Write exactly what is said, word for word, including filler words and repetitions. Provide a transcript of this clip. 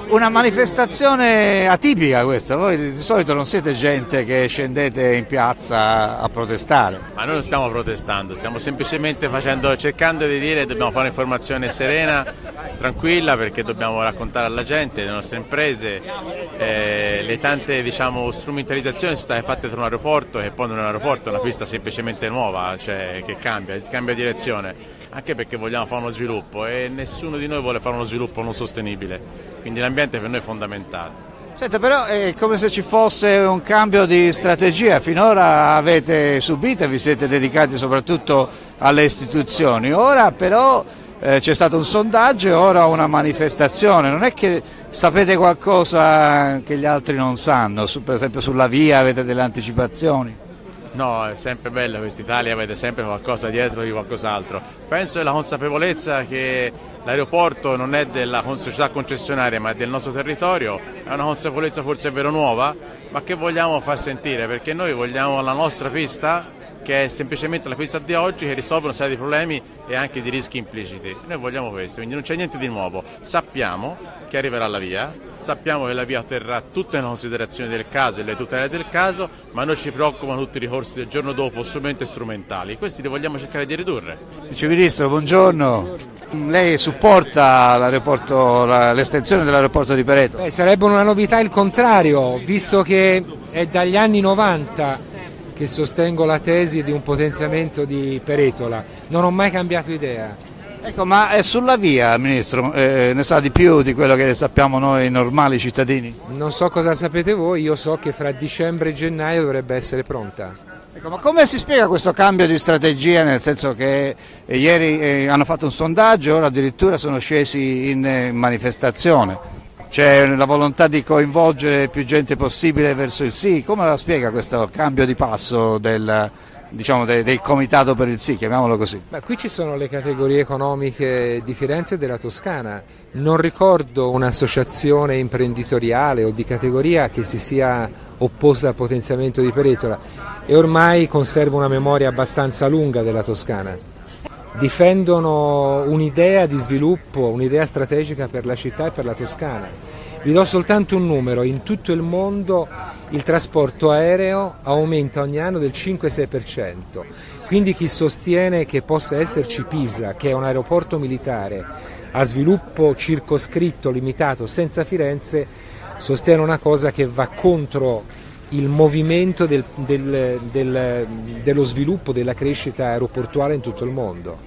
Una manifestazione atipica questa, voi di solito non siete gente che scendete in piazza a protestare. Ma noi non stiamo protestando, stiamo semplicemente facendo, cercando di dire che dobbiamo fare un'informazione serena, tranquilla, perché dobbiamo raccontare alla gente, le nostre imprese, eh, le tante diciamo strumentalizzazioni sono state fatte tra un aeroporto e poi non è un aeroporto, è una pista semplicemente nuova, cioè che cambia, cambia direzione. Anche perché vogliamo fare uno sviluppo e nessuno di noi vuole fare uno sviluppo non sostenibile, quindi l'ambiente per noi è fondamentale. Senta, però è come se ci fosse un cambio di strategia, finora avete subito e vi siete dedicati soprattutto alle istituzioni, ora però eh, c'è stato un sondaggio e ora una manifestazione, non è che sapete qualcosa che gli altri non sanno, su, per esempio sulla via avete delle anticipazioni? No, è sempre bella quest'Italia, avete sempre qualcosa dietro di qualcos'altro. Penso che la consapevolezza che l'aeroporto non è della società concessionaria ma è del nostro territorio è una consapevolezza forse è vero nuova, ma che vogliamo far sentire, perché noi vogliamo la nostra pista, che è semplicemente la pista di oggi, che risolve una serie di problemi e anche di rischi impliciti. Noi vogliamo questo, quindi non c'è niente di nuovo. Sappiamo che arriverà la via, sappiamo che la via terrà tutte le considerazioni del caso e le tutele del caso, ma noi ci preoccupano tutti i ricorsi del giorno dopo, strumenti strumentali. Questi li vogliamo cercare di ridurre. Vice Ministro, buongiorno. Lei supporta l'aeroporto, l'estensione dell'aeroporto di Pereto? Beh, sarebbe una novità il contrario, visto che è dagli anni novanta che sostengo la tesi di un potenziamento di Peretola. Non ho mai cambiato idea. Ecco, ma è sulla via, Ministro, eh, ne sa di più di quello che sappiamo noi normali cittadini? Non so cosa sapete voi, io so che fra dicembre e gennaio dovrebbe essere pronta. Ecco, ma come si spiega questo cambio di strategia, nel senso che eh, ieri eh, hanno fatto un sondaggio e ora addirittura sono scesi in eh, manifestazione? C'è la volontà di coinvolgere più gente possibile verso il sì, come la spiega questo cambio di passo del, diciamo, del, del comitato per il sì, chiamiamolo così? Beh, qui ci sono le categorie economiche di Firenze e della Toscana, non ricordo un'associazione imprenditoriale o di categoria che si sia opposta al potenziamento di Peretola e ormai conservo una memoria abbastanza lunga della Toscana. Difendono un'idea di sviluppo, un'idea strategica per la città e per la Toscana. Vi do soltanto un numero, in tutto il mondo il trasporto aereo aumenta ogni anno del cinque sei per cento, quindi chi sostiene che possa esserci Pisa, che è un aeroporto militare a sviluppo circoscritto, limitato, senza Firenze, sostiene una cosa che va contro il movimento del, del, del, dello sviluppo, della crescita aeroportuale in tutto il mondo.